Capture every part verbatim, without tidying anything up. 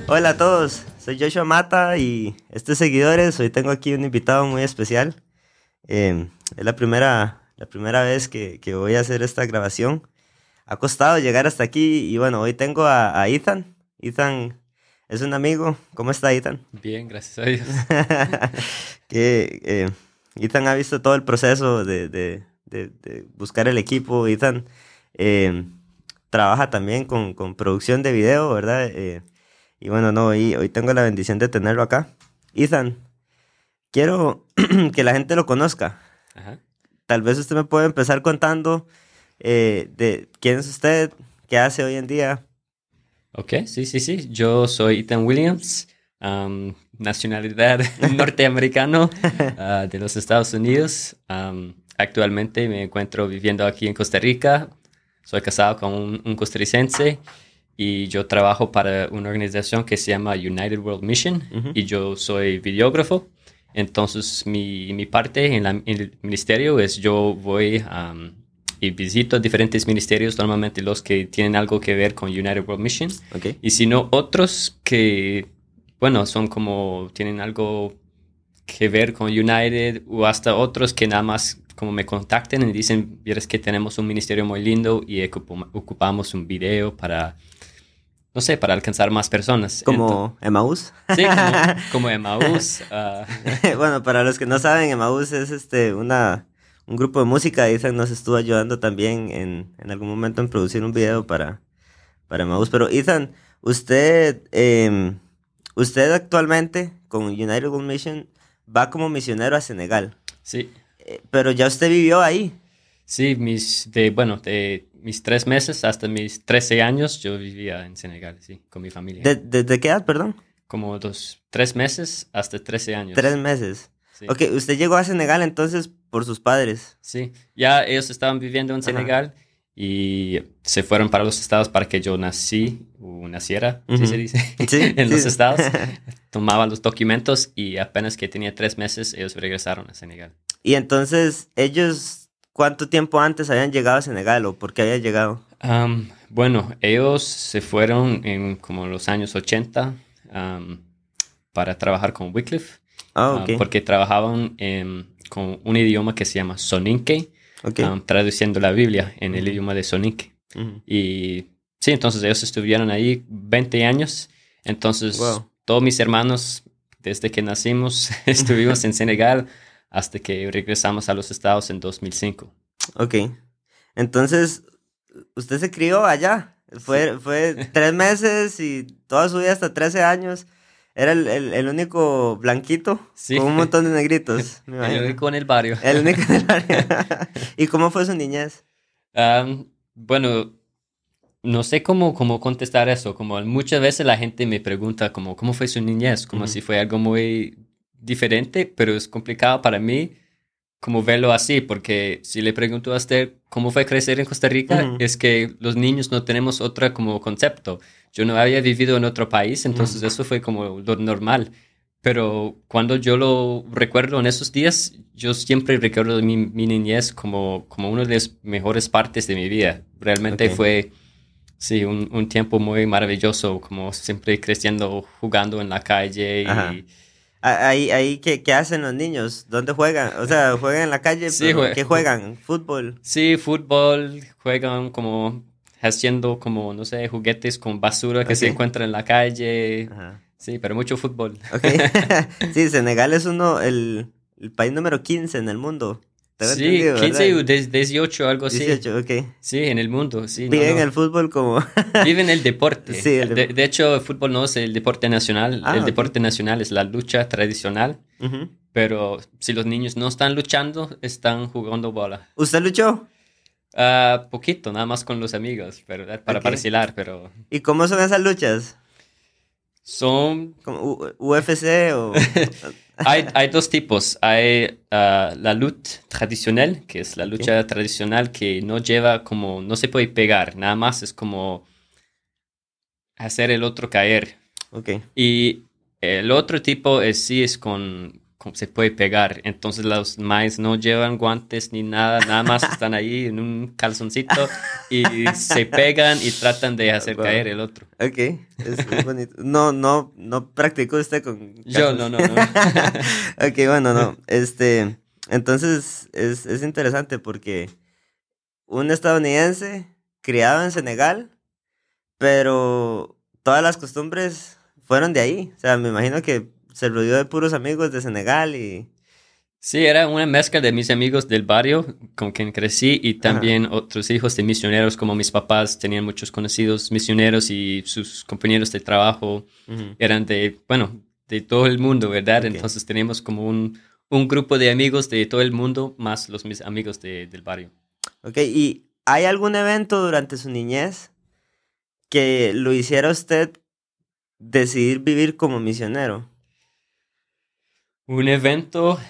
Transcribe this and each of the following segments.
Hola a todos, soy Joshua Mata y estos seguidores, hoy tengo aquí un invitado muy especial. Eh, es la primera, la primera vez que, que voy a hacer esta grabación. Ha costado llegar hasta aquí y bueno, hoy tengo a, a Ethan. Ethan es un amigo. ¿Cómo está Ethan? Bien, gracias a Dios. que, eh, Ethan ha visto todo el proceso de, de, de, de buscar el equipo. Ethan eh, trabaja también con, con producción de video, ¿verdad? Eh, y bueno, no, hoy, hoy tengo la bendición de tenerlo acá. Ethan, quiero que la gente lo conozca. Ajá. Tal vez usted me puede empezar contando eh, de quién es usted, qué hace hoy en día. Ok, sí, sí, sí. Yo soy Ethan Williams, um, nacionalidad norteamericano uh, de los Estados Unidos. Um, actualmente me encuentro viviendo aquí en Costa Rica. Soy casado con un, un costarricense y yo trabajo para una organización que se llama United World Mission Uh-huh. y yo soy videógrafo. Entonces mi, mi parte en, la, en el ministerio es yo voy um, y visito diferentes ministerios, normalmente los que tienen algo que ver con United World Mission. Okay. Y si no, otros que, bueno, son como, tienen algo que ver con United, o hasta otros que nada más como me contacten y dicen, vieres que tenemos un ministerio muy lindo y ocup- ocupamos un video para, no sé, para alcanzar más personas. Como Emmaús. Sí, como, como Emmaús. Uh, Bueno, para los que no saben, Emmaús es este una un grupo de música. Ethan nos estuvo ayudando también en, en algún momento en producir un video para, para Emmaús. Pero Ethan, usted, eh, usted actualmente con United World Mission va como misionero a Senegal. sí. Eh, pero ya usted vivió ahí. Sí, mis, de, bueno, de mis tres meses hasta mis trece años yo vivía en Senegal, sí, con mi familia. ¿De- ¿Desde qué edad, perdón? Como dos, tres meses hasta trece años. Tres meses. Sí. Ok, usted llegó a Senegal entonces por sus padres. Sí, ya ellos estaban viviendo en Ajá. Senegal y se fueron para los estados para que yo nací o naciera, ¿sí Ujú. se dice? Sí, en sí. los estados. Tomaba los documentos y apenas que tenía tres meses ellos regresaron a Senegal. Y entonces, ellos, ¿cuánto tiempo antes habían llegado a Senegal o por qué habían llegado? Um, bueno, ellos se fueron en como los años ochenta um, para trabajar con Wycliffe. Ah, um, ok. porque trabajaban en, con un idioma que se llama Soninke, Ok. um, traduciendo la Biblia en el Ujú. idioma de Soninke. Ujú. Y sí, entonces ellos estuvieron ahí veinte años. Entonces, Wow. todos mis hermanos, desde que nacimos, estuvimos en Senegal hasta que regresamos a los Estados en dos mil cinco. Ok. Entonces, usted se crió allá. Fue, Sí. fue tres meses y toda su vida hasta trece años. Era el, el, el único blanquito Sí. con un montón de negritos, me El imagino. único en el barrio. El único en el área. ¿Y cómo fue su niñez? Um, bueno, no sé cómo, cómo contestar eso. Como muchas veces la gente me pregunta como, ¿cómo fue su niñez? Como Ujú. si fue algo muy diferente, pero es complicado para mí como verlo así, porque si le pregunto a usted cómo fue crecer en Costa Rica, Ujú. es que los niños no tenemos otro como concepto. Yo no había vivido en otro país, entonces Ujú. eso fue como lo normal. Pero cuando yo lo recuerdo en esos días, yo siempre recuerdo mi, mi niñez como, como una de las mejores partes de mi vida. Realmente Ok. fue, sí, un, un tiempo muy maravilloso, como siempre creciendo, jugando en la calle Ajá. y... A- Ahí, ahí ¿qué, qué hacen los niños? ¿Dónde juegan? O sea, juegan en la calle, Sí, pero jue- ¿qué juegan? ¿Fútbol? sí, fútbol, juegan como haciendo como, no sé, juguetes con basura que se Ok. encuentra en la calle. Ajá. Sí, pero mucho fútbol. Ok. Sí, Senegal es uno, el, el país número quince en el mundo. Tengo Sí, entendido, quince o ¿verdad? dieciocho, algo así. Dieciocho, ok. Sí, en el mundo, sí, no, Viven no. el fútbol como... Viven el deporte. Sí, el De, de... de hecho, el fútbol no es el deporte nacional. Ah, El ok. deporte nacional es la lucha tradicional. Ujú. Pero si los niños no están luchando, están jugando bola. ¿Usted luchó? Ah, poquito, nada más con los amigos, ¿verdad? Para Ok. vacilar, pero ¿Y cómo son esas luchas? son... ¿Como U- UFC o...? Hay, hay dos tipos. Hay ah, la lucha tradicional, que es la Ok. lucha tradicional que no lleva como... No se puede pegar, nada más es como hacer el otro caer. Ok. Y el otro tipo es, sí es con como se puede pegar. Entonces los maes no llevan guantes ni nada, nada más están ahí en un calzoncito y se pegan y tratan de hacer Wow. caer el otro. Ok, es, es bonito. No, no, no practicó usted con... Yo no, no, no. Ok, bueno, no. Este, entonces es, es interesante porque un estadounidense criado en Senegal, pero todas las costumbres fueron de ahí. O sea, me imagino que se rodeó de puros amigos de Senegal y... Sí, era una mezcla de mis amigos del barrio con quien crecí y también Ajá. otros hijos de misioneros, como mis papás tenían muchos conocidos misioneros y sus compañeros de trabajo Ujú. eran de, bueno, de todo el mundo, ¿verdad? Ok. Entonces teníamos como un, un grupo de amigos de todo el mundo, más los mis amigos de- del barrio. Ok, ¿y hay algún evento durante su niñez que lo hiciera usted decidir vivir como misionero? Un evento,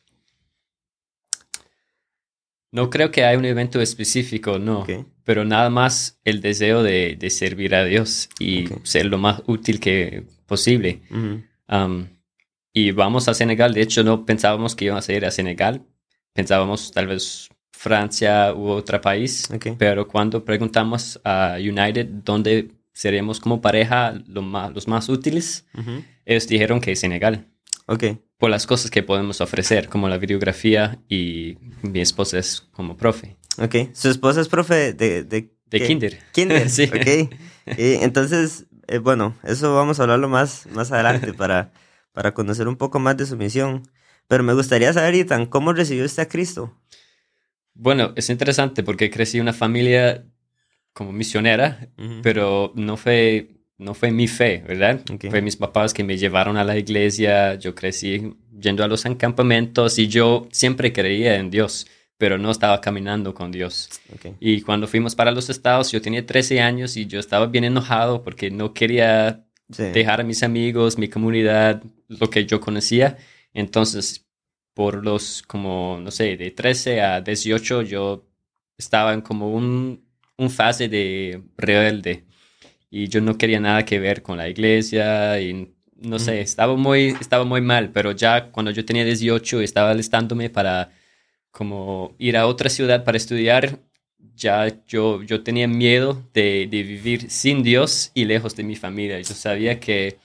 no creo que haya un evento específico, Ok, no, pero nada más el deseo de, de servir a Dios y ok. ser lo más útil que posible. Ujú. Um, y vamos a Senegal. De hecho, no pensábamos que íbamos a ir a Senegal. Pensábamos tal vez Francia u otro país. Ok, Pero cuando preguntamos a United dónde seríamos como pareja lo más, los más útiles, ujú. ellos dijeron que Senegal. Ok, Por las cosas que podemos ofrecer, como la videografía y mi esposa es como profe ok. Su esposa es profe de, de, de ¿qué? kinder. Kinder, Sí. ok. Y entonces, eh, bueno, eso vamos a hablarlo más, más adelante para, para conocer un poco más de su misión. Pero me gustaría saber, Ethan, ¿cómo recibió usted a Cristo? Bueno, es interesante porque crecí en una familia como misionera, Ujú. pero no fue, no fue mi fe, ¿verdad? Ok, Fue mis papás que me llevaron a la iglesia, yo crecí yendo a los campamentos y yo siempre creía en Dios, pero no estaba caminando con Dios. ok. Y cuando fuimos para los estados, yo tenía trece años y yo estaba bien enojado porque no quería Sí. dejar a mis amigos, mi comunidad, lo que yo conocía. Entonces, por los como, no sé, de trece a dieciocho, yo estaba en como un, un fase de rebelde y yo no quería nada que ver con la iglesia y no sé, Ujú. estaba muy, estaba muy mal, pero ya cuando yo tenía dieciocho estaba alistándome para como ir a otra ciudad para estudiar, ya yo, yo tenía miedo de, de vivir sin Dios y lejos de mi familia. Yo sabía que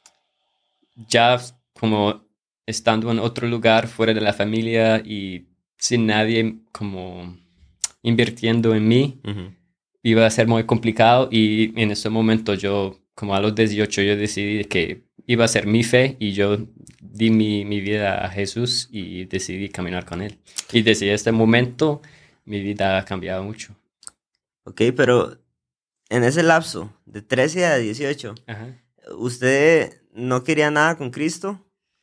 ya como estando en otro lugar fuera de la familia y sin nadie como invirtiendo en mí, Ujú. iba a ser muy complicado y en ese momento yo, como a los dieciocho, yo decidí que iba a ser mi fe y yo di mi, mi vida a Jesús y decidí caminar con Él. Y desde este momento mi vida ha cambiado mucho. Ok, pero en ese lapso de trece a dieciocho, Ajá. usted no quería nada con Cristo,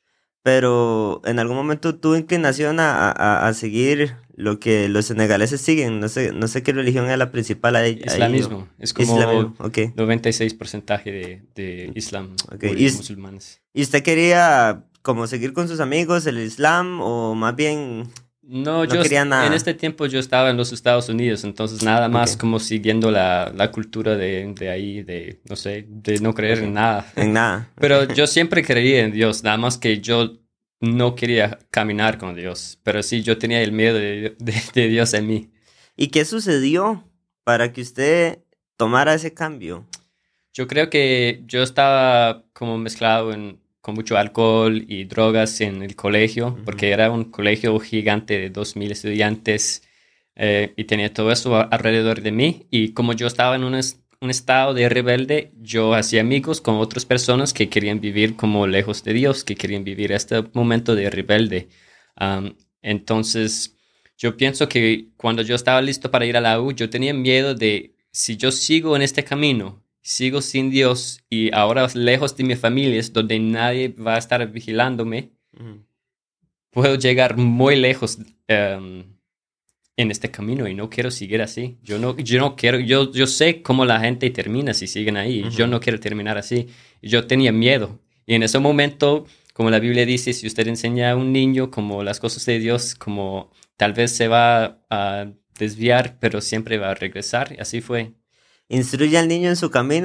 pero en algún momento tuvo inclinación a, a- a seguir lo que los senegaleses siguen. No sé, no sé qué religión es la principal ahí. ahí o- Islamismo. Es Islamismo, como ok. noventa y seis por ciento de, de Islam, Ok. mu- ¿Y, us- musulmanes. y usted quería como seguir con sus amigos el Islam o más bien No, no yo est- quería en nada? este tiempo yo estaba en los Estados Unidos, entonces nada Ok, más como siguiendo la, la cultura de, de ahí, de, no sé, de no creer ok. en nada. En nada, ok. Pero yo siempre creía en Dios, nada más que yo no quería caminar con Dios, pero sí yo tenía el miedo de, de- de Dios en mí. ¿Y qué sucedió para que usted tomara ese cambio? Yo creo que yo estaba como mezclado en- con mucho alcohol y drogas en el colegio, Ujú. porque era un colegio gigante de dos mil estudiantes eh, y tenía todo eso a- alrededor de mí. Y como yo estaba en un, es- un estado de rebelde, yo hacía amigos con otras personas que querían vivir como lejos de Dios, que querían vivir este momento de rebelde. Am, entonces, yo pienso que cuando yo estaba listo para ir a la U, yo tenía miedo de si yo sigo en este camino, sigo sin Dios y ahora lejos de mi familia, es donde nadie va a estar vigilándome, Ujú. puedo llegar muy lejos em, en este camino y no quiero seguir así. Yo no, yo no quiero, yo, yo sé cómo la gente termina si siguen ahí. y Yo Ujú. no quiero terminar así. Y yo tenía miedo. Y en ese momento, como la Biblia dice, si usted enseña a un niño como las cosas de Dios, como tal vez se va a desviar, pero siempre va a regresar. Y así fue. Instruye al niño en su camino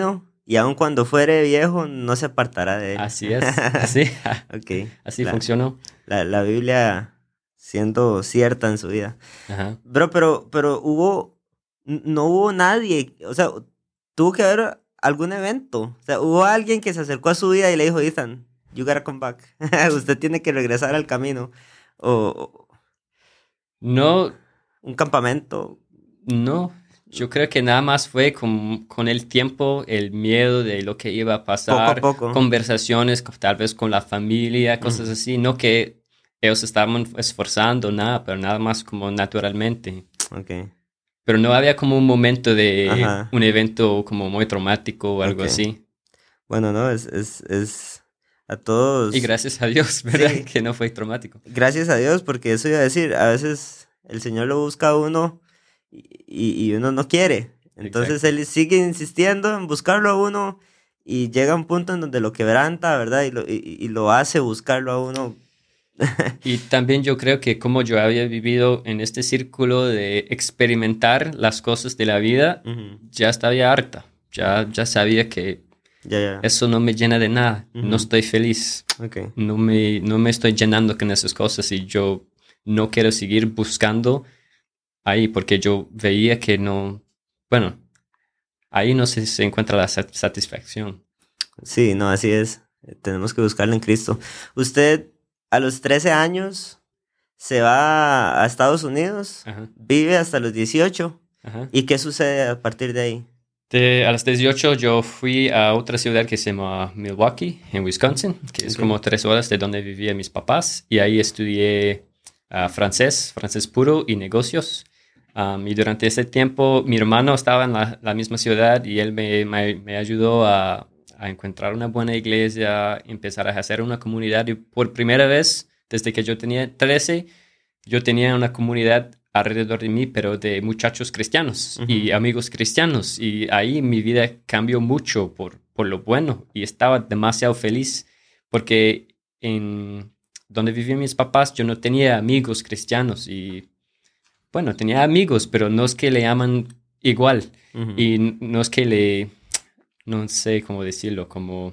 y aun cuando fuere viejo, no se apartará de él. Así es, así, Ok. así La, funcionó. la, la Biblia siendo cierta en su vida. Ajá. Bro, pero, pero hubo, n- no hubo nadie, o sea, tuvo que haber algún evento. O sea, hubo alguien que se acercó a su vida y le dijo, Ethan, you gotta come back. Usted tiene que regresar al camino. O, o No, un campamento. no, yo creo que nada más fue con, con el tiempo, el miedo de lo que iba a Poco a pasar, poco. conversaciones co- tal vez con la familia, cosas Ujú. así, no que ellos estaban esforzando, nada, pero nada más como naturalmente. Ok. Pero no había como un momento de Ajá. un evento como muy traumático o algo Ok. así. Bueno, no, es, es, es a Y todos. gracias a Dios, ¿verdad? Sí, Que no fue traumático. gracias a Dios, porque eso iba a decir, a veces el Señor lo busca a uno y, y y uno no quiere. Entonces Exacto. Él sigue insistiendo en buscarlo a uno y llega un punto en donde lo quebranta, ¿verdad? Y lo, y, y lo hace buscarlo a uno. Y también yo creo que como yo había vivido en este círculo de experimentar las cosas de la vida, Ujú. ya estaba harta. Ya, ya sabía que Ya, ya. eso no me llena de nada. No Ujú. estoy feliz. Ok. No me, no me estoy llenando con esas cosas y yo no quiero seguir buscando ahí porque yo veía que no, bueno, ahí no se, se encuentra la sat- satisfacción. Sí, no, así es. Eh, Tenemos que buscarlo en Cristo. Usted a los trece años se va a Estados Unidos, Ajá, vive hasta los dieciocho. ajá. ¿Y qué sucede a partir de ahí? De, a los dieciocho yo fui a otra ciudad que se llama Milwaukee, en Wisconsin, que es Ok. como tres horas de donde vivían mis papás, y ahí estudié ah, francés, francés puro y negocios. Am, y durante ese tiempo mi hermano estaba en la, la misma ciudad y él me, me, me ayudó a, a encontrar una buena iglesia, empezar a hacer una comunidad. Y por primera vez, desde que yo tenía trece, yo tenía una comunidad alrededor de mí, pero de muchachos cristianos y Ujú. amigos cristianos. Y ahí mi vida cambió mucho por, por lo bueno y estaba demasiado feliz porque en donde vivían mis papás yo no tenía amigos cristianos y bueno, tenía amigos, pero no es que le aman igual Ujú. y n- no es que le, no sé cómo decirlo, como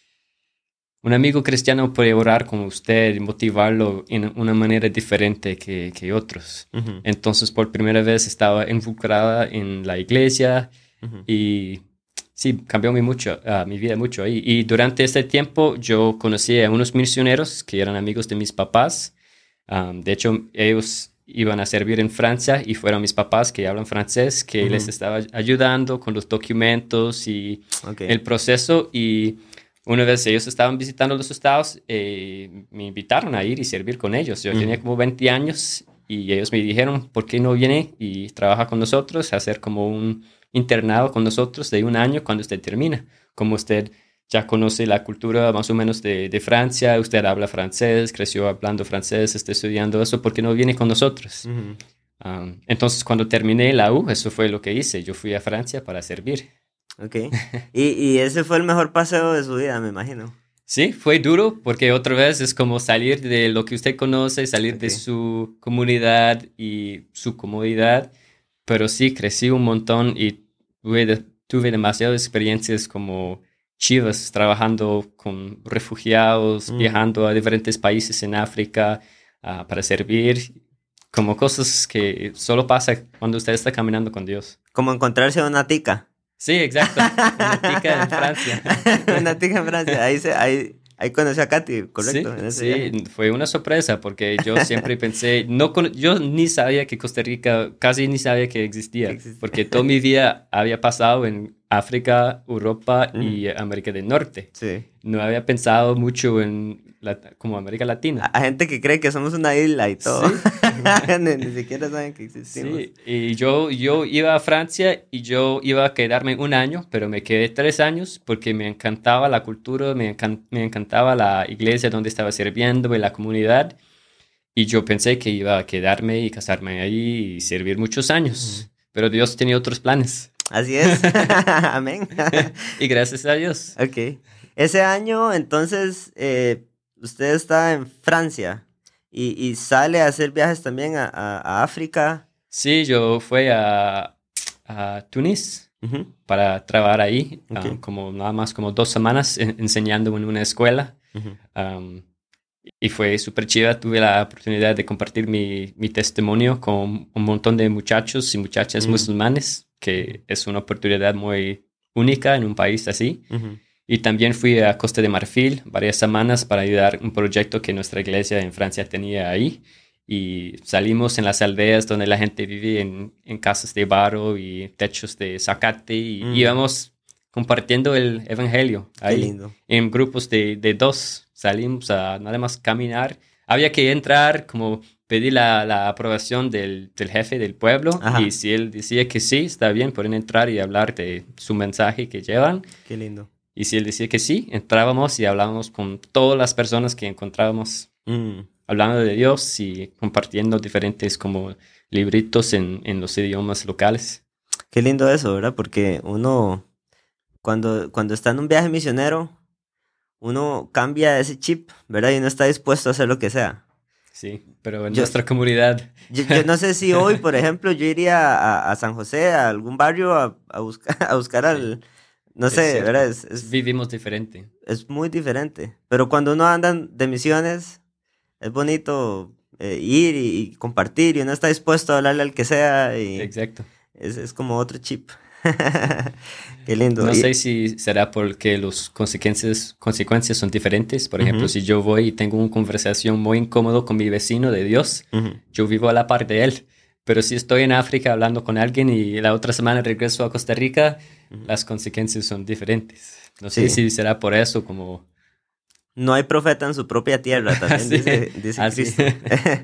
un amigo cristiano puede orar con usted y motivarlo en una manera diferente que, que otros. Ujú. Entonces, por primera vez estaba involucrada en la iglesia Ujú. y sí, cambió mi, mucho, ah, mi vida mucho ahí. Y durante este tiempo yo conocí a unos misioneros que eran amigos de mis papás. Um, de hecho, ellos iban a servir en Francia y fueron mis papás que hablan francés, que les Ujú. estaba ayudando con los documentos y Ok. el proceso. Y una vez ellos estaban visitando los estados, eh, me invitaron a ir y servir con ellos. Yo tenía Ujú. como veinte años y ellos me dijeron, ¿por qué no viene y trabaja con nosotros, a hacer como un internado con nosotros de un año cuando usted termina? Como usted ya conoce la cultura más o menos de, de Francia, usted habla francés, creció hablando francés, está estudiando eso, ¿por qué no viene con nosotros? Ujú. Um, entonces, cuando terminé la U, eso fue lo que hice. Yo fui a Francia para servir. Ok. Y, y ese fue el mejor paseo de su vida, me imagino. Sí, fue duro porque otra vez es como salir de lo que usted conoce, salir de Ok. su comunidad y su comodidad, pero sí crecí un montón y tuve, de- tuve demasiadas experiencias como chivas trabajando con refugiados, Ujú. viajando a diferentes países en África ah, para servir, como cosas que solo pasa cuando usted está caminando con Dios. Como encontrarse a una tica. Sí, exacto, una tica en Francia. Una tica en Francia. Ahí, se, ahí, ahí conocí a Katy, correcto, Sí, en ese sí, viaje. fue una sorpresa porque yo siempre pensé, no cono- yo ni sabía que Costa Rica, casi ni sabía que Que existía, existe. porque toda mi vida había pasado en África, Europa Ujú. y América del Norte. Sí. No había pensado mucho en la- como América A, Latina. a gente que cree que somos una isla y todo. Sí, ni, ni siquiera saben que existimos. sí, y yo, yo iba a Francia y yo iba a quedarme un año, pero me quedé tres años porque me encantaba la cultura, me, encan- me encantaba la iglesia donde estaba sirviendo y la comunidad. Y yo pensé que iba a quedarme y casarme ahí y servir muchos Ujú. años. Pero Dios tenía otros planes. Así es. Amén. Y gracias a Dios. Ok. Ese año, entonces, eh, usted está en Francia y, y sale a hacer viajes también a, a- a África. Sí, yo fui a, a Túnez Ujú. para trabajar ahí, Ok. um, como nada más como dos semanas en- enseñando en una escuela. Ujú. Um, y fue súper chida. Tuve la oportunidad de compartir mi, mi testimonio con un montón de muchachos y muchachas Mm. musulmanes, que es una oportunidad muy única en un país así. Ujú. Y también fui a Costa de Marfil varias semanas para ayudar un proyecto que nuestra iglesia en Francia tenía ahí. Y salimos en las aldeas donde la gente vive en, en casas de barro y techos de zacate y Mm. íbamos compartiendo el evangelio Qué ahí lindo. en grupos de, de dos. Salimos a nada más caminar. Había que entrar, como pedir la, la aprobación del, del jefe del pueblo y Ajá. si él decía que sí, está bien, pueden entrar y hablar de su mensaje que llevan. Qué lindo. Y si él decía que sí, entrábamos y hablábamos con todas las personas que encontrábamos, Mm. hablando de Dios y compartiendo diferentes como libritos en, en los idiomas locales. Qué lindo eso, ¿verdad? Porque uno, cuando, cuando está en un viaje misionero, uno cambia ese chip, ¿verdad? Y uno está dispuesto a hacer lo que sea. Sí, pero en Yo, nuestra comunidad. yo, yo no sé si hoy, por ejemplo, yo iría a, a San José, a algún barrio, a, a buscar, a buscar Sí, al... No es sé, cierto. ¿verdad? Es, es, Vivimos diferente. es muy diferente. Pero cuando uno anda de misiones, es bonito eh, ir y, y compartir, y uno está dispuesto a hablarle al que sea, y Exacto. es, es como otro chip. Sí. Qué lindo. No sé Y, si será porque las consecuencias, consecuencias son diferentes. Por ejemplo, ujú, si yo voy y tengo una conversación muy incómoda con mi vecino de Dios, ujú, yo vivo a la par de él. Pero si estoy en África hablando con alguien y la otra semana regreso a Costa Rica, ujú. las consecuencias son diferentes. No sé Sí. si será por eso como... No hay profeta en su propia tierra, también así, dice, dice así. Cristo.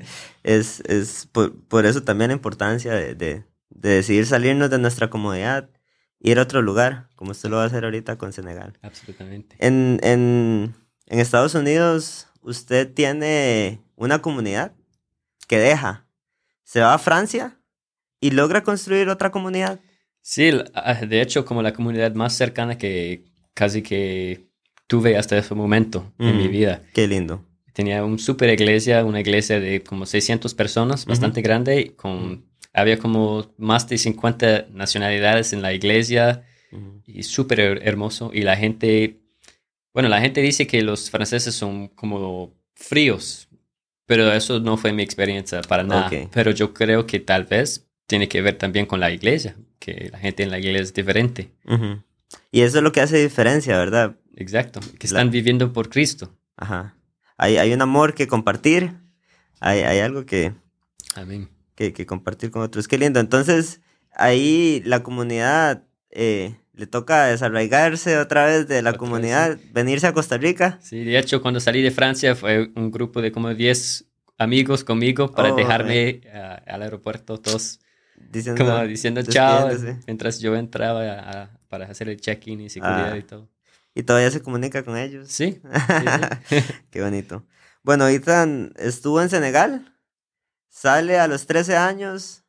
Es, es por, por eso también la importancia de, de, de decidir salirnos de nuestra comodidad, ir a otro lugar, como usted lo va a hacer ahorita con Senegal. Absolutamente. En, en, en Estados Unidos, usted tiene una comunidad que deja, se va a Francia y logra construir otra comunidad. Sí, l- ah, de hecho, como la comunidad más cercana que casi que tuve hasta ese momento en mi Mm, vida. qué lindo. Tenía una super iglesia, una iglesia de como seiscientas personas, Ujú, bastante grande, ujú, con, había como más de cincuenta nacionalidades en la iglesia ujú. y súper her- hermoso. Y la gente, bueno, la gente dice que los franceses son como fríos, pero eso no fue mi experiencia para nada. Ok. Pero yo creo que tal vez tiene que ver también con la iglesia, que la gente en la iglesia es diferente. Ujú. Y eso es lo que hace diferencia, ¿verdad? Exacto, que La, están viviendo por Cristo. ajá. Hay, hay un amor que compartir, hay, hay algo que, Amén. que, que compartir con otros. Qué lindo. Entonces, ahí la comunidad eh, le toca desarraigarse otra vez de la Otra vez, sí. comunidad, venirse a Costa Rica. Sí, de hecho, cuando salí de Francia fue un grupo de como diez amigos conmigo para Oh, eh, dejarme ah, al aeropuerto, todos como diciendo, diciendo chao, despidiéndose. mientras yo entraba a- a- para hacer el check-in y seguridad y Ah, todo. y todavía se comunica con ellos. Sí, sí, sí. Qué bonito. Bueno, Ethan estuvo en Senegal, sale a los trece años,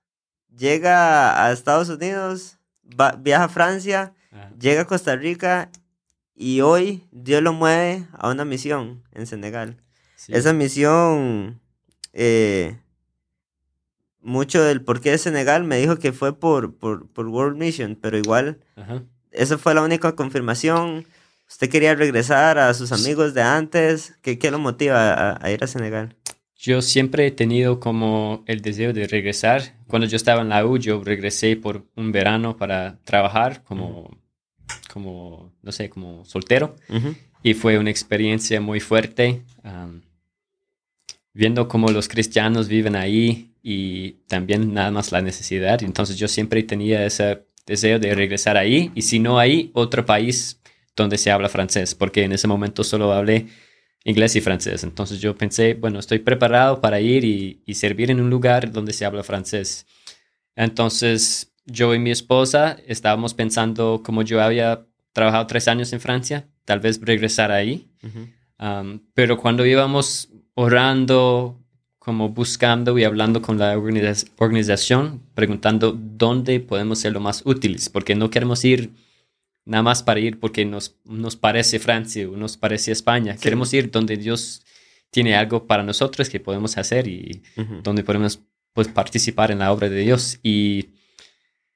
llega a Estados Unidos, va- viaja a Francia, Ah, llega a Costa Rica y hoy Dios lo mueve a una misión en Senegal. sí, Esa misión, eh, mucho del por qué de Senegal me dijo que fue por, por, por World Mission, pero igual, ajá. esa fue la única confirmación. ¿Usted quería regresar a sus amigos de antes? ¿Qué, qué lo motiva a, a ir a Senegal? Yo siempre he tenido como el deseo de regresar. Cuando yo estaba en la U, yo regresé por un verano para trabajar Ujú, como, como, no sé, como soltero. ujú, Y fue una experiencia muy fuerte, am, viendo cómo los cristianos viven ahí y también nada más la necesidad. Entonces yo siempre tenía ese deseo de regresar ahí y si no ahí, otro país donde se habla francés, porque en ese momento solo hablé inglés y francés. Entonces yo pensé, bueno, estoy preparado para ir y, y servir en un lugar donde se habla francés. Entonces yo y mi esposa estábamos pensando, como yo había trabajado tres años en Francia, tal vez regresar ahí. ujú. Um, pero cuando íbamos orando, como buscando y hablando con la organiza- organización, preguntando dónde podemos ser lo más útiles, porque no queremos ir nada más para ir porque nos, nos parece Francia o nos parece España. Sí. Queremos ir donde Dios tiene algo para nosotros que podemos hacer y Ujú, donde podemos pues, participar en la obra de Dios. Y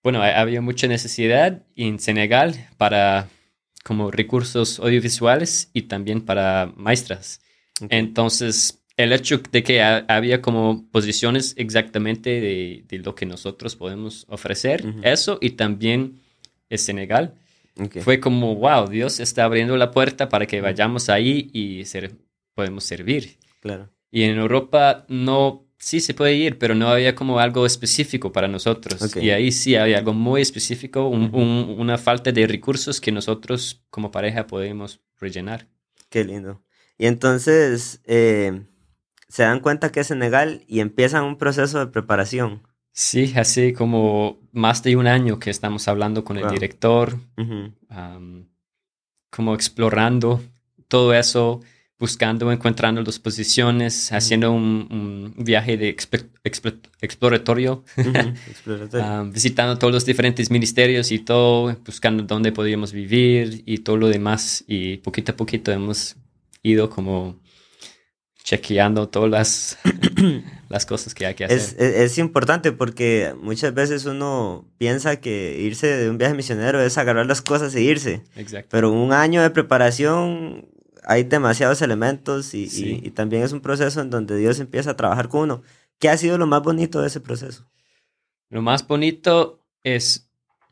bueno, ha- había mucha necesidad en Senegal para como recursos audiovisuales y también para maestras. Okay. Entonces, el hecho de que ha- había como posiciones exactamente de, de lo que nosotros podemos ofrecer, Ujú. eso y también en Senegal, Okay. fue como, wow, Dios está abriendo la puerta para que Ujú. vayamos ahí y ser, podemos servir. Claro. Y en Europa no, sí se puede ir, pero no había como algo específico para nosotros. Okay. Y ahí sí había algo muy específico, un- Ujú. un- una falta de recursos que nosotros como pareja podemos rellenar. Qué lindo. Y entonces eh, se dan cuenta que es Senegal y empiezan un proceso de preparación. Sí, hace como más de un año que estamos hablando con el Wow. director, Ujú. um, como explorando todo eso, buscando, encontrando las posiciones, Ujú. haciendo un, un viaje de expe- expe- exploratorio, Ujú. Exploratorio. um, visitando todos los diferentes ministerios y todo, buscando dónde podíamos vivir y todo lo demás. Y poquito a poquito hemos ido como chequeando todas las, las cosas que hay que hacer. Es, es, es importante porque muchas veces uno piensa que irse de un viaje misionero es agarrar las cosas e irse. Exacto. Pero un año de preparación hay demasiados elementos y, Sí. y, y también es un proceso en donde Dios empieza a trabajar con uno. ¿Qué ha sido lo más bonito de ese proceso? Lo más bonito es,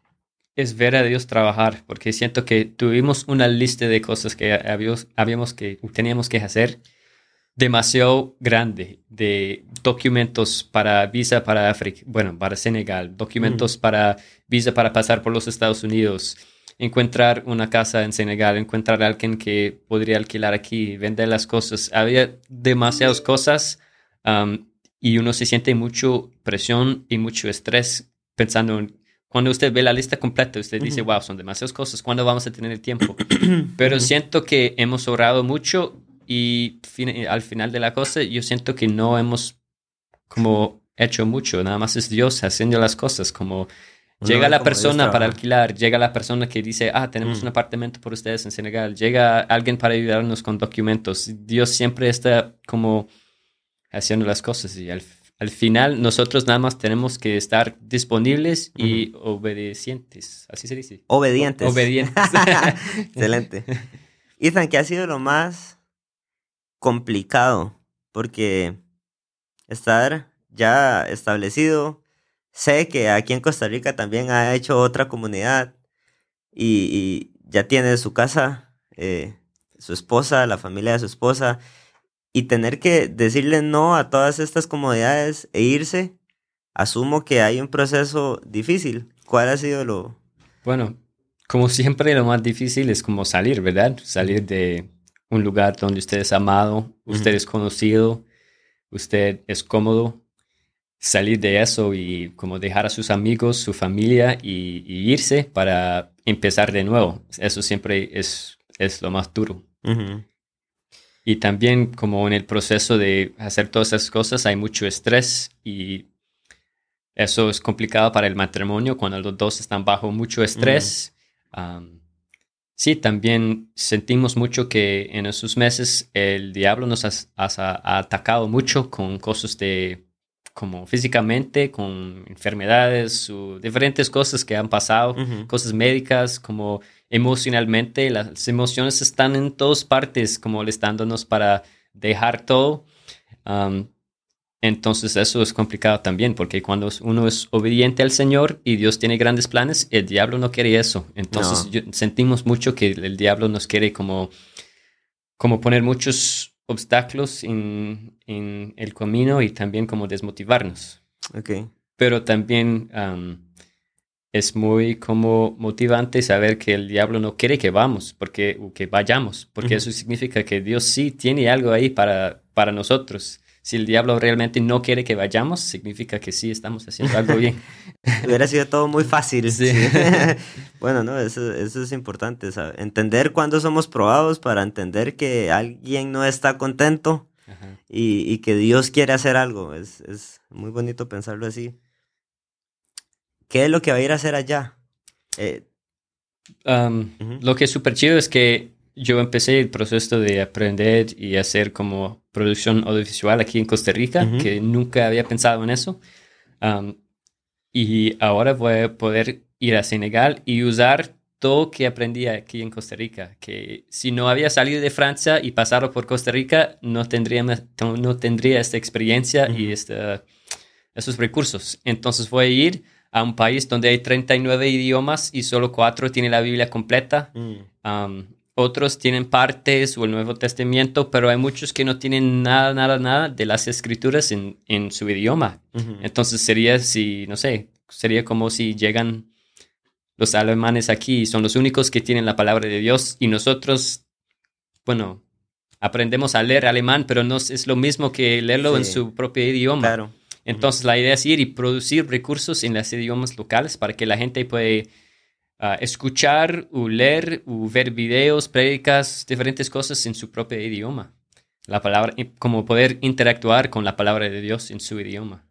es ver a Dios trabajar, porque siento que tuvimos una lista de cosas que habíamos, habíamos que, teníamos que hacer demasiado grande, de documentos para visa para África, bueno, para Senegal, documentos Mm. para visa para pasar por los Estados Unidos, encontrar una casa en Senegal, encontrar a alguien que podría alquilar aquí, vender las cosas. Había demasiadas cosas um, y uno se siente mucho presión y mucho estrés pensando en... Cuando usted ve la lista completa, usted dice, Ujú. wow, son demasiadas cosas, ¿cuándo vamos a tener el tiempo? Pero Ujú. siento que hemos orado mucho y fin- al final de la cosa yo siento que no hemos como hecho mucho, nada más es Dios haciendo las cosas, como Uno llega ve la cómo Dios persona para trabaja. alquilar, llega la persona que dice, ah, tenemos Mm. un apartamento por ustedes en Senegal, llega alguien para ayudarnos con documentos, Dios siempre está como haciendo las cosas y al, al final nosotros nada más tenemos que estar disponibles y obedientes, así se dice. Obedientes. O- obedientes. Excelente. Ethan, ¿qué ha sido lo más complicado? Porque estar ya establecido, sé que aquí en Costa Rica también ha hecho otra comunidad y, y ya tiene su casa, eh, su esposa, la familia de su esposa, y tener que decirle no a todas estas comodidades e irse, asumo que hay un proceso difícil. ¿Cuál ha sido lo...? Bueno, como siempre, lo más difícil es como salir, ¿verdad? Salir de un lugar donde usted es amado, usted Ujú. es conocido, usted es cómodo. Salir de eso y como dejar a sus amigos, su familia y, y irse para empezar de nuevo. Eso siempre es, es lo más duro. Ujú. Y también como en el proceso de hacer todas esas cosas hay mucho estrés y eso es complicado para el matrimonio cuando los dos están bajo mucho estrés. Um, sí, también sentimos mucho que en esos meses el diablo nos ha, ha- ha atacado mucho con cosas de como físicamente, con enfermedades o diferentes cosas que han pasado, Ujú. cosas médicas, como emocionalmente. Las emociones están en todas partes, como molestándonos para dejar todo. Um, entonces eso es complicado también, porque cuando uno es obediente al Señor y Dios tiene grandes planes, el diablo no quiere eso. Entonces No. yo- sentimos mucho que el diablo nos quiere como, como poner muchos obstáculos en, en el camino y también como desmotivarnos. Ok. Pero también um, es muy como motivante saber que el diablo no quiere que vamos, porque, o que vayamos, porque Ujú. eso significa que Dios sí tiene algo ahí para, para nosotros. Si el diablo realmente no quiere que vayamos, significa que sí estamos haciendo algo bien. Hubiera sido todo muy fácil. Sí. Sí. Bueno, no, eso, eso es importante, ¿sabe? Entender cuándo somos probados para entender que alguien no está contento Ajá. y, y que Dios quiere hacer algo. Es, es muy bonito pensarlo así. ¿Qué es lo que va a ir a hacer allá? Eh, Um, Ujú. Lo que es súper chido es que yo empecé el proceso de aprender y hacer como producción audiovisual aquí en Costa Rica, Ujú. que nunca había pensado en eso. Um, y ahora voy a poder ir a Senegal y usar todo que aprendí aquí en Costa Rica, que si no había salido de Francia y pasado por Costa Rica, no tendría, no tendría esta experiencia Ujú. y esta, esos recursos. Entonces voy a ir a un país donde hay treinta y nueve idiomas y solo cuatro tienen la Biblia completa. Mm. Um, otros tienen partes o el Nuevo Testamento, pero hay muchos que no tienen nada, nada, nada de las escrituras en, en su idioma. Ujú. Entonces sería si, no sé, sería como si llegan los alemanes aquí y son los únicos que tienen la palabra de Dios y nosotros, bueno, aprendemos a leer alemán, pero no es lo mismo que leerlo en Sí, su propio idioma. claro. Entonces la idea es ir y producir recursos en los idiomas locales para que la gente pueda uh, escuchar o leer o ver videos, prédicas, diferentes cosas en su propio idioma. La palabra, como poder interactuar con la palabra de Dios en su idioma.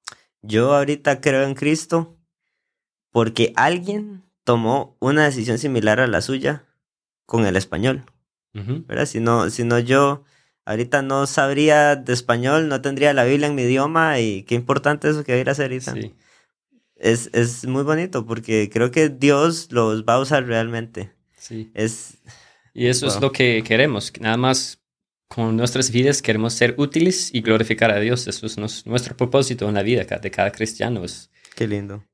Yo ahorita creo en Cristo porque alguien tomó una decisión similar a la suya con el español, Uh-huh. ¿verdad? Si no, si no yo ahorita no sabría de español, no tendría la Biblia en mi idioma y qué importante eso que va a ir a hacer ahorita. Sí. Es, es muy bonito porque creo que Dios los va a usar realmente. Sí. Es, Y eso wow. es lo que queremos. Nada más con nuestras vidas queremos ser útiles y glorificar a Dios. Eso es nos, nuestro propósito en la vida de cada cristiano. Es, Qué lindo.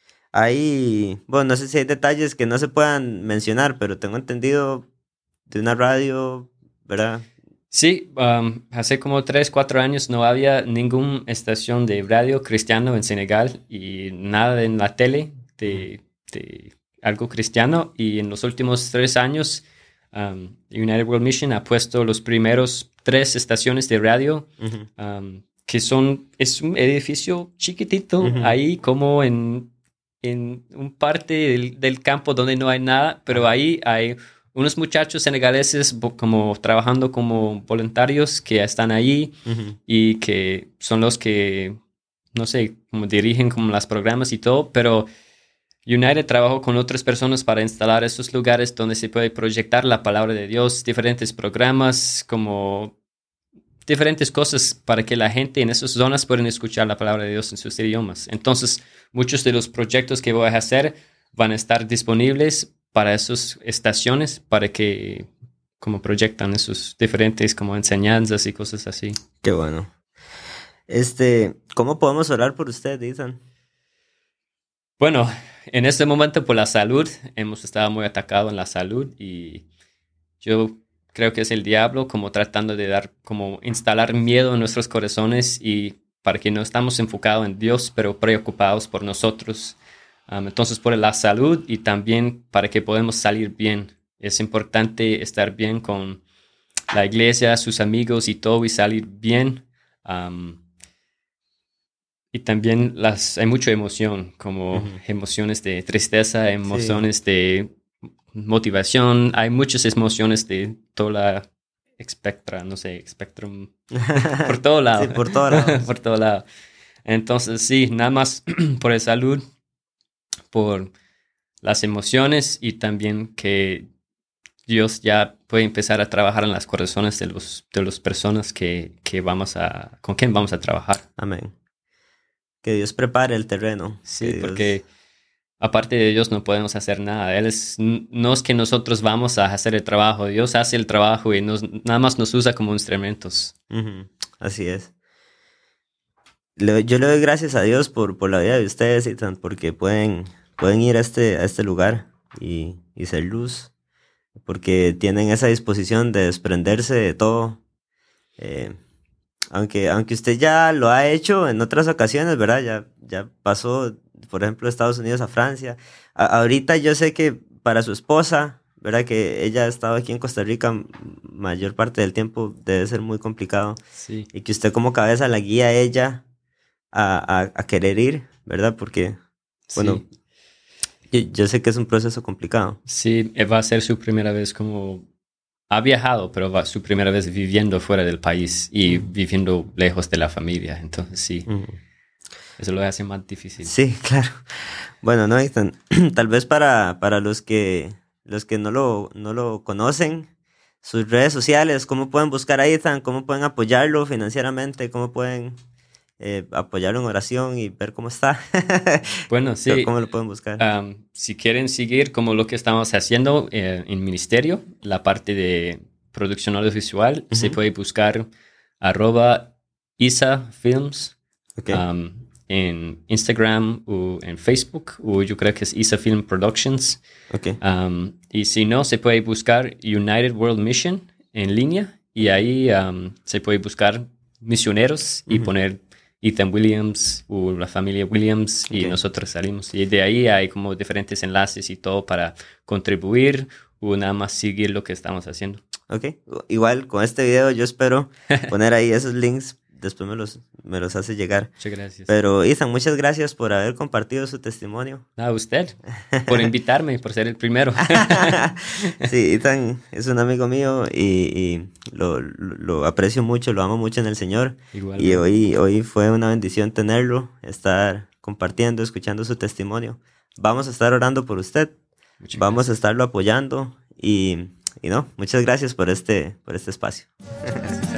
Hay, bueno, no sé si hay detalles que no se puedan mencionar, pero tengo entendido de una radio, ¿verdad? Sí, um, hace como tres, cuatro años no había ninguna estación de radio cristiano en Senegal y nada en la tele de, de algo cristiano. Y en los últimos tres años, um, United World Mission ha puesto los primeros tres estaciones de radio, Uh-huh. um, que son, es un edificio chiquitito, Uh-huh. ahí como en, en un parte del, del campo donde no hay nada, pero ahí hay unos muchachos senegaleses como trabajando como voluntarios que están allí Uh-huh. y que son los que, no sé, como dirigen como los programas y todo, pero United trabajó con otras personas para instalar esos lugares donde se puede proyectar la palabra de Dios, diferentes programas, como diferentes cosas para que la gente en esas zonas puedan escuchar la palabra de Dios en sus idiomas. Entonces, muchos de los proyectos que voy a hacer van a estar disponibles para esas estaciones, para que como proyectan esos diferentes como enseñanzas y cosas así. Qué bueno. Este, ¿cómo podemos orar por usted, Ethan? Bueno, en este momento por la salud, hemos estado muy atacados en la salud y yo creo que es el diablo como tratando de dar, como instalar miedo en nuestros corazones y para que no estamos enfocados en Dios, pero preocupados por nosotros. Um, entonces, por la salud y también para que podamos salir bien. Es importante estar bien con la iglesia, sus amigos y todo y salir bien. Um, y también las, hay mucha emoción, como Uh-huh. emociones de tristeza, Sí. emociones de motivación. Hay muchas emociones de toda la espectra, no sé, espectrum, por todo lado. Sí, por todo lado. Por todo lado. Entonces, sí, nada más por la salud, por las emociones y también que Dios ya puede empezar a trabajar en las corazones de los de las personas que, que vamos a, con quien vamos a trabajar. Amén. Que Dios prepare el terreno. Sí, Dios... porque aparte de Dios no podemos hacer nada. Él es, no es que nosotros vamos a hacer el trabajo. Dios hace el trabajo y nos, nada más nos usa como instrumentos. Uh-huh. Así es. Le, yo le doy gracias a Dios por, por la vida de ustedes, Ethan, porque pueden, pueden ir a este, a este lugar y, y ser luz, porque tienen esa disposición de desprenderse de todo. Eh, aunque, aunque usted ya lo ha hecho en otras ocasiones, ¿verdad? Ya, ya pasó, por ejemplo, de Estados Unidos a Francia. A, ahorita yo sé que para su esposa, ¿verdad? Que ella ha estado aquí en Costa Rica mayor parte del tiempo, debe ser muy complicado. Sí. Y que usted como cabeza la guía a ella a, a, a querer ir, ¿verdad? Porque, bueno, sí. yo, yo sé que es un proceso complicado. Sí, va a ser su primera vez como... Ha viajado, pero va su primera vez viviendo fuera del país y Mm. viviendo lejos de la familia. Entonces, sí, Mm. eso lo hace más difícil. Sí, claro. Bueno, no, Ethan, tal vez para, para los que, los que no lo, no lo conocen, sus redes sociales, cómo pueden buscar a Ethan, cómo pueden apoyarlo financieramente, cómo pueden eh, apoyarlo en oración y ver cómo está. Bueno, sí. ¿Cómo lo pueden buscar? Um, si quieren seguir como lo que estamos haciendo eh, en ministerio, la parte de producción audiovisual, uh-huh. se puede buscar arroba Isa Films okay. um, en Instagram o en Facebook, o yo creo que es Isa Film Productions. Okay. Um, y si no, se puede buscar United World Mission en línea y ahí um, se puede buscar misioneros y uh-huh. poner Ethan Williams o la familia Williams y okay. nosotros salimos. Y de ahí hay como diferentes enlaces y todo para contribuir o nada más seguir lo que estamos haciendo. Ok, igual con este video yo espero poner ahí esos links, después me los, me los hace llegar. Muchas gracias. Pero Ethan, muchas gracias por haber compartido su testimonio. A usted, por invitarme, por ser el primero. Sí, Ethan es un amigo mío y, y lo, lo, lo aprecio mucho, lo amo mucho en el Señor. Igualmente. Y hoy, hoy fue una bendición tenerlo, estar compartiendo, escuchando su testimonio. Vamos a estar orando por usted, muchas vamos gracias. A estarlo apoyando y... Y no, muchas gracias por este, por este espacio.